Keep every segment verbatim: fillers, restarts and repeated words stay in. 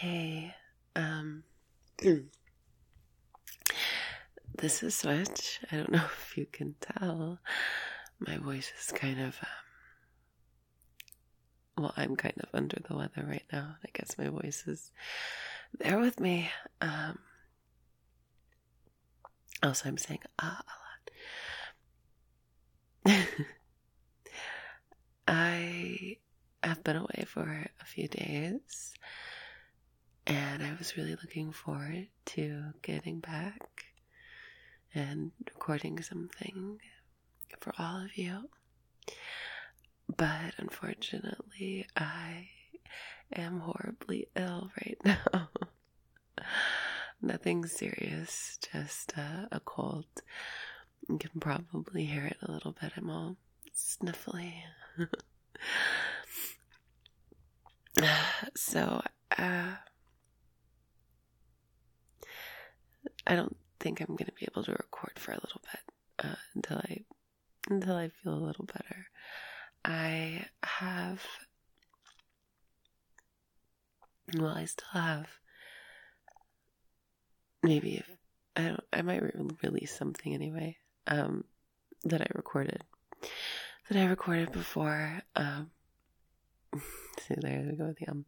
Hey, um, this is Switch. I don't know if you can tell. My voice is kind of, um, well, I'm kind of under the weather right now. I guess my voice is there with me. Um, also, I'm saying ah a lot. I have been away for a few days, and I was really looking forward to getting back and recording something for all of you. But unfortunately, I am horribly ill right now. Nothing serious, just uh, a cold. You can probably hear it a little bit. I'm all sniffly. So, uh, I don't think I'm going to be able to record for a little bit uh, until I until I feel a little better. I have, well, I still have maybe if, I don't, I might re- release something anyway. Um, that I recorded, that I recorded before. Um, see, there we go with the um.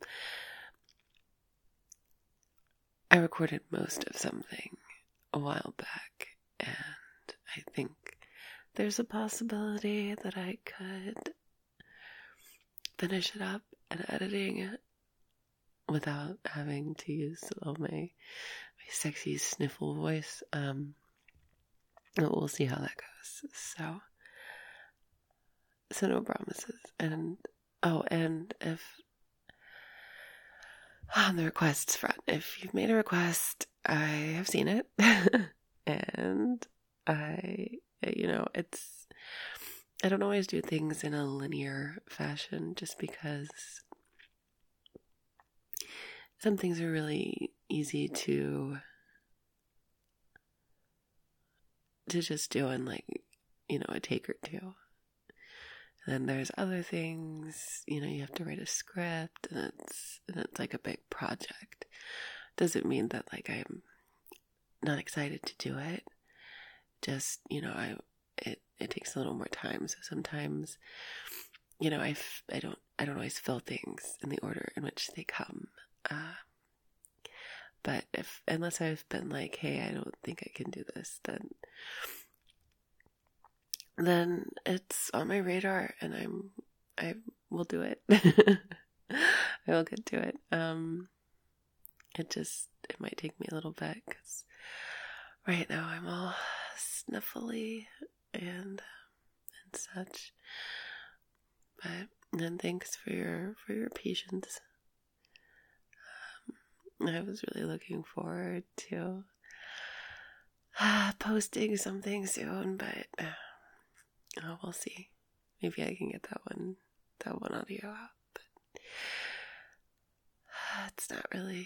I recorded most of something a while back, and I think there's a possibility that I could finish it up and editing it without having to use all my, my sexy sniffle voice. Um, we'll see how that goes. So, so no promises. And, oh, and if, on the requests front, if you've made a request, I have seen it. And I, you know, it's, I don't always do things in a linear fashion just because some things are really easy to to just do in like, you know, a take or two. And then there's other things, you know, you have to write a script and it's and it's like a big project. Doesn't mean that like I'm not excited to do it. Just, you know, I it it takes a little more time. So sometimes, you know, I f- I don't I don't always fill things in the order in which they come. Uh, but if unless I've been like, hey, I don't think I can do this, then then it's on my radar, and I'm I will do it. I will get to it. Um, it just it might take me a little bit because right now I'm all sniffly and and such. But then thanks for your for your patience. Um, I was really looking forward to uh, posting something soon, but uh, oh, we'll see. Maybe I can get that one that one audio out, but uh, it's not really.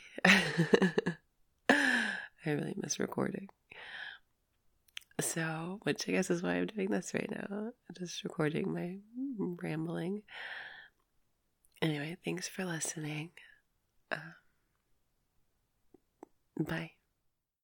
I really miss recording. So, which I guess is why I'm doing this right now. Just recording my rambling. Anyway, thanks for listening. Uh, bye.